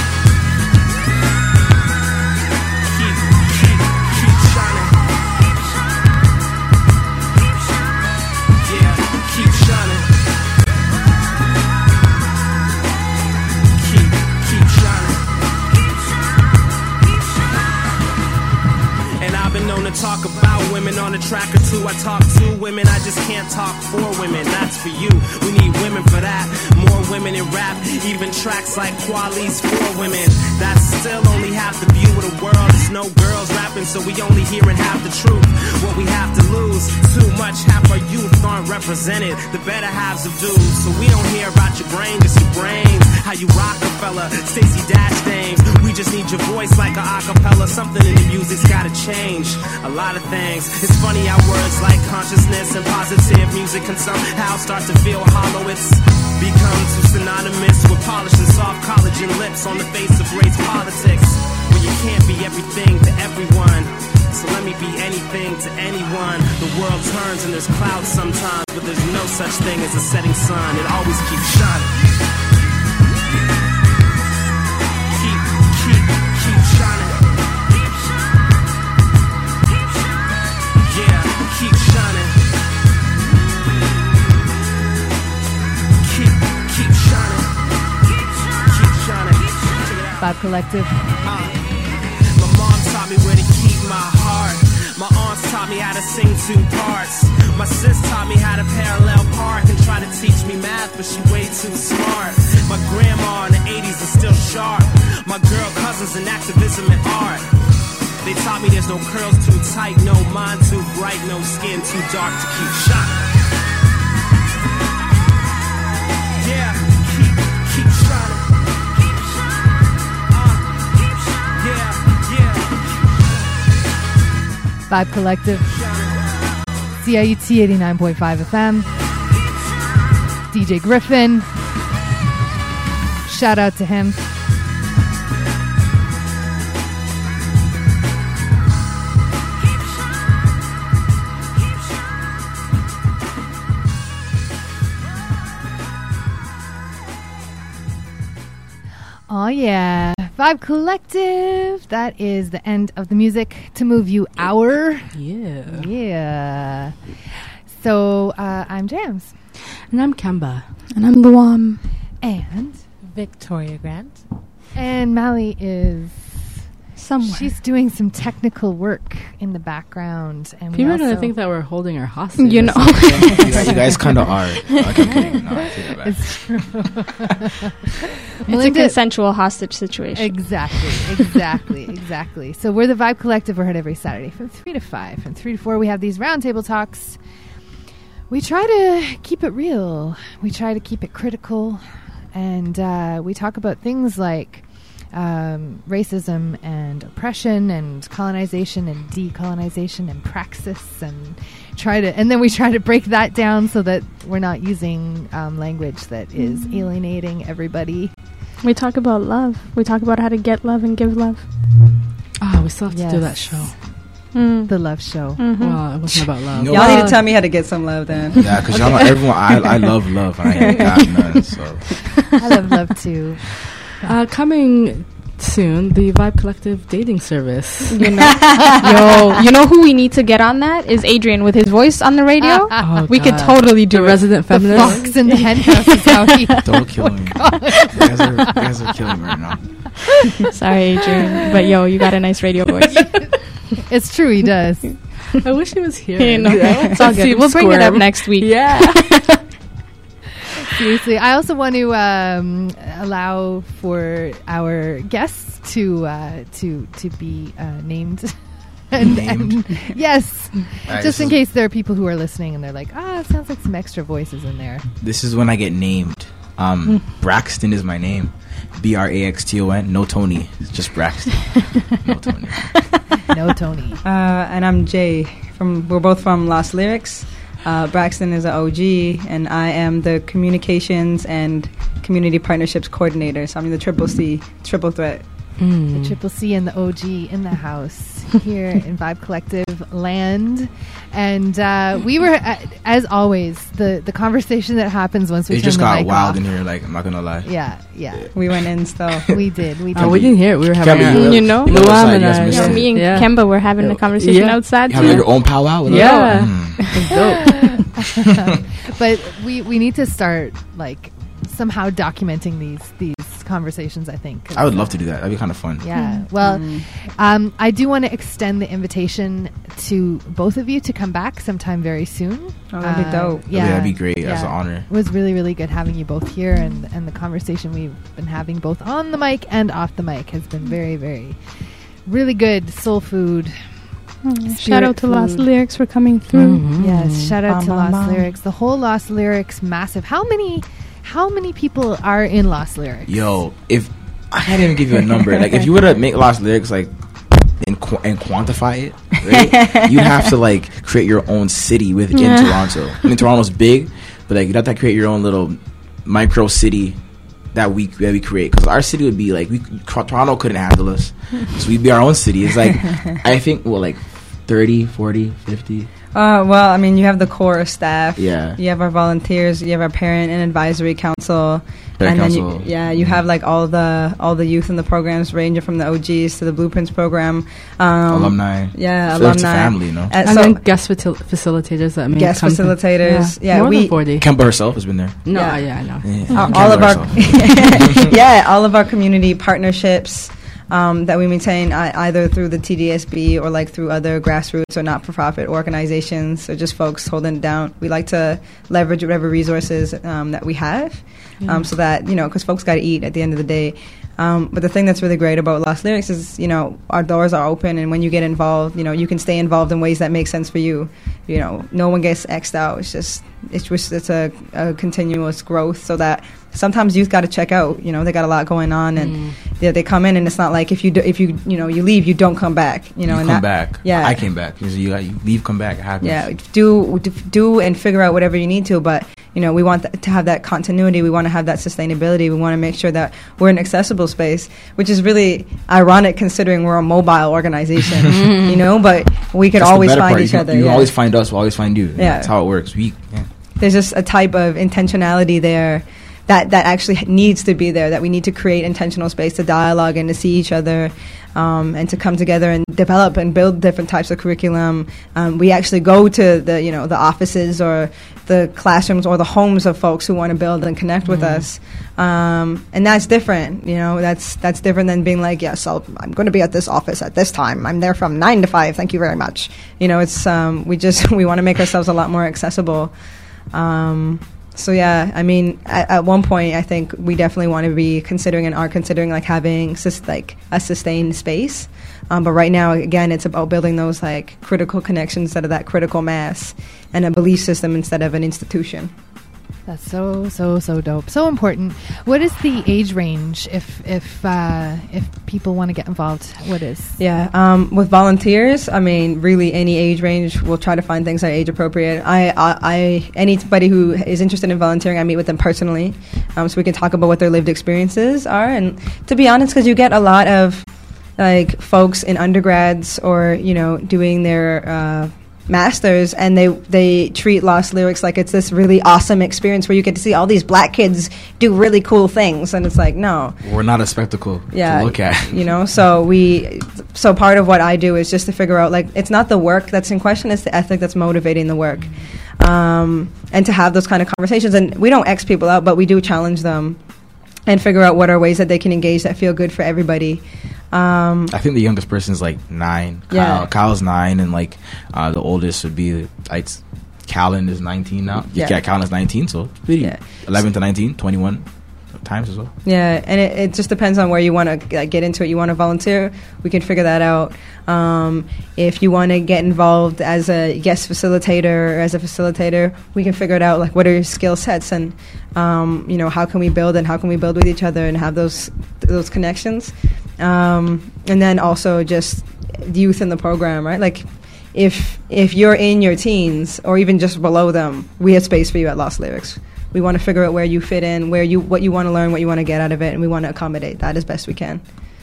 Keep shining. Yeah, keep shining. Keep shining. And I've been known to talk about women on a track or two. I talk to women, I just can't talk for women. That's for you. We need women for that. More women in rap, even tracks like Quali's for women. That's still only half the view of the world. There's no girls rapping, so we only hearing half the truth. What we have to lose, too much, half our youth aren't represented. The better halves of dudes, so we don't hear about your brain, just your brains. How you Rockefeller, Stacey Dash Dames. We just need your voice like a acapella. Something in the music's gotta change. A lot of things. It's funny how words like consciousness and positive music can somehow start to feel hollow. It's become too synonymous with polished and soft collagen lips on the face of race politics, where you can't be everything to everyone. So let me be anything to anyone. The world turns and there's clouds sometimes, but there's no such thing as a setting sun. It always keeps shining. Keep shining. Yeah, keep shining. Keep shining. Keep shining. Vibe Collective. My mom taught me where to keep my heart. My aunts taught me how to sing two parts. My sis taught me how to parallel park and try to teach me math, but she way too smart. My grandma in the 80s is still sharp. My girl cousins in activism and art. They taught me there's no curls too tight, no mind too bright, no skin too dark to keep shining. Yeah, keep shining. Vibe Collective. CIUT 89.5 FM. DJ Griffin. Shout out to him. Oh yeah, Vibe Collective. That is the end of the music to move you hour. Yeah. So I'm Jams, and I'm Kemba, and I'm Luam, and Victoria Grant, and Mally is somewhere. She's doing some technical work in the background, and people are gonna think that we're holding her hostage. You know, you guys kind of are. Okay, I'm kidding. No, I take that back. It's true. It's a consensual hostage situation. Exactly. So we're the Vibe Collective. We're heard every Saturday from 3 to 5. From 3 to 4, we have these roundtable talks. We try to keep it real. We try to keep it critical. And we talk about things like racism and oppression and colonization and decolonization and praxis, and then we try to break that down so that we're not using language that is alienating everybody. We talk about love. We talk about how to get love and give love. Oh, we still have to do that show. The love show. Mm-hmm. Well, it wasn't about love. Y'all need to tell me how to get some love then. Yeah, because y'all know everyone. I love love. I ain't got none. So I love love too. Coming soon, the Vibe Collective dating service. You know who we need to get on that is Adrian with his voice on the radio. We could totally do the resident feminist. The fox in the hen house is how he. Don't kill me. You guys are killing me right now. Sorry, Adrian, but you got a nice radio voice. It's true, he does. I wish he was here. It's all good. We'll bring it up next week. Yeah. Seriously, I also want to allow for our guests to be named. And yes, right, just in case there are people who are listening and they're like, it sounds like some extra voices in there. This is when I get named. Braxton is my name. Braxton. No Tony. It's just Braxton. No Tony. No Tony. And I'm Jay. We're both from Lost Lyrics. Braxton is an OG, and I am the Communications and Community Partnerships Coordinator. So I'm the triple threat. The triple C and the OG in the house here in Vibe Collective land. And we were, as always, the conversation that happens once we turn the mic off. It just got wild in here, like, I'm not going to lie. Yeah. We went in still. We did. We didn't hear it. We were having Luam and I. Me and Kemba were having a conversation outside. You having your own powwow? Yeah. But we need to start, like, somehow documenting these conversations, I think. I would love to do that. That'd be kind of fun. Yeah. Well, I do want to extend the invitation to both of you to come back sometime very soon. Oh, that'd be dope. Yeah, that'd be great. That's an honor. It was really, really good having you both here, and the conversation we've been having both on the mic and off the mic has been very, very, really good. Soul food. Shout out to Lost Lyrics for coming through. Yes, shout out to Lost Lyrics. The whole Lost Lyrics, massive. How many people are in Lost Lyrics? Yo, if I can't even give you a number, like if you were to make Lost Lyrics like and quantify it, right, you'd have to like create your own city within Toronto. I mean, Toronto's big, but like you'd have to create your own little micro city that we create, because our city would be like Toronto couldn't handle us, so we'd be our own city. It's like I think like 30, 40, 50. Well, I mean, you have the core staff. Yeah. You have our volunteers. You have our parent and advisory council. Then you have like all the youth in the programs, ranging from the OGs to the Blueprints program. Alumni. Yeah, alumni. It's a family, you know. And then guest facilitators that may guest facilitators. Yeah, more than 40. Kemba herself has been there. No, I know. Yeah. All of our all of our community partnerships. That we maintain either through the TDSB or like through other grassroots or not-for-profit organizations or just folks holding it down. We like to leverage whatever resources that we have so that, because folks got to eat at the end of the day. But the thing that's really great about Lost Lyrics is, our doors are open, and when you get involved, you can stay involved in ways that make sense for you. No one gets X'd out. It's a continuous growth so that sometimes youth got to check out. You know, they got a lot going on, and they come in, and it's not like if you leave, you don't come back. You know, you and come back. Yeah, I came back. You leave, come back. It happens. Yeah, do and figure out whatever you need to, but. You know, we want to have that continuity. We want to have that sustainability. We want to make sure that we're an accessible space, which is really ironic considering we're a mobile organization, you know, but we could always find each other. You can always find us. We'll always find you. Yeah. That's how it works. There's just a type of intentionality there that actually needs to be there, that we need to create intentional space to dialogue and to see each other. And to come together and develop and build different types of curriculum. We actually go to the offices or the classrooms or the homes of folks who want to build and connect with us. And that's different. You know, that's different than being like, yes, I'm going to be at this office at this time. I'm there from 9 to 5. Thank you very much. You know, it's we want to make ourselves a lot more accessible. So yeah, I mean, at one point, I think we definitely want to be considering and are considering like having a sustained space. But right now, again, it's about building those like critical connections instead of that critical mass, and a belief system instead of an institution. That's so dope. So important. What is the age range if people want to get involved? What is? Yeah, with volunteers, I mean, really any age range. We'll try to find things that are age appropriate. Anybody who is interested in volunteering, I meet with them personally, so we can talk about what their lived experiences are. And to be honest, because you get a lot of like folks in undergrads or doing their masters, and they treat Lost Lyrics like it's this really awesome experience where you get to see all these black kids do really cool things, and it's like, no, we're not a spectacle to look at. So part of what I do is just to figure out, like, it's not the work that's in question, it's the ethic that's motivating the work, and to have those kind of conversations. And we don't X people out, but we do challenge them and figure out what are ways that they can engage that feel good for everybody. I think the youngest person is like 9. Kyle's 9, and like the oldest would be Callan is 19 now. Yeah, Callan is 19, so it's pretty 11 to 19, 21 times as well. Yeah, and it just depends on where you want to get into it. You want to volunteer, we can figure that out. If you want to get involved as a guest facilitator or as a facilitator, we can figure it out, like what are your skill sets, and how can we build, and how can we build with each other and have those connections. And then also just youth in the program, right? Like if you're in your teens or even just below them, we have space for you at Lost Lyrics. We want to figure out where you fit in, what you want to learn, what you want to get out of it, and we want to accommodate that as best we can.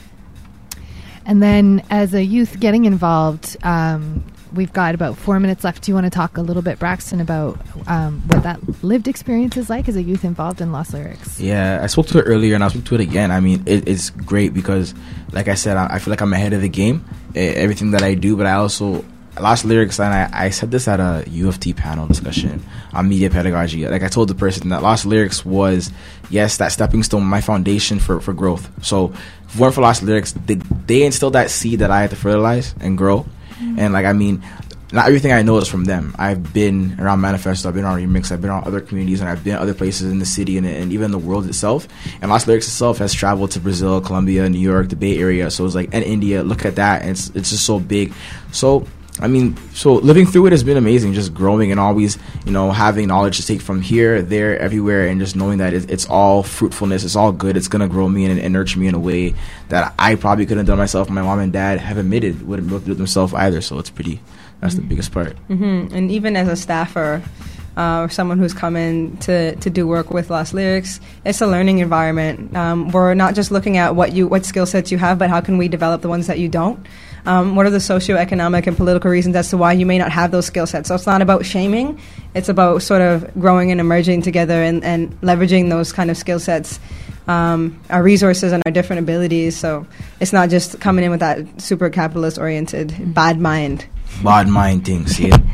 And then as a youth getting involved, we've got about 4 minutes left. Do you want to talk a little bit, Braxton, about what that lived experience is like as a youth involved in Lost Lyrics? Yeah, I spoke to it earlier, and I'll speak to it again. I mean, it's great because, like I said, I feel like I'm ahead of the game, everything that I do, but I also... Lost Lyrics, and I said this at a U of T panel discussion on media pedagogy. Like, I told the person that Lost Lyrics was, yes, that stepping stone, my foundation for growth. So if it weren't for Lost Lyrics, they instilled that seed that I had to fertilize and grow. Mm-hmm. And like, I mean, not everything I know is from them. I've been around Manifesto, I've been around Remix, I've been around other communities, and I've been other places in the city and even in the world itself. And Lost Lyrics itself has traveled to Brazil, Colombia, New York, the Bay Area. So it's like, and India, look at that. And it's just so big. So I mean, so living through it has been amazing, just growing and always, having knowledge to take from here, there, everywhere, and just knowing that it's all fruitfulness, it's all good, it's going to grow me and nurture me in a way that I probably couldn't have done myself. My mom and dad have admitted wouldn't be able to do it themselves either, so that's the biggest part. Mm-hmm. And even as a staffer, or someone who's come in to do work with Lost Lyrics, it's a learning environment. We're not just looking at what skill sets you have, but how can we develop the ones that you don't? What are the socioeconomic and political reasons as to why you may not have those skill sets? So it's not about shaming. It's about sort of growing and emerging together and leveraging those kind of skill sets, our resources and our different abilities. So it's not just coming in with that super capitalist-oriented bad mind. Bad mind thing, see it?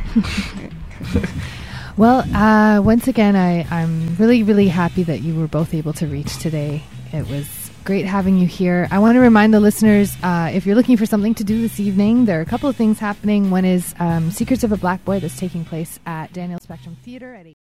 Well, once again, I'm really, really happy that you were both able to reach today. It was great having you here. I want to remind the listeners, if you're looking for something to do this evening, there are a couple of things happening. One is Secrets of a Black Boy that's taking place at Daniel Spectrum Theater at 8.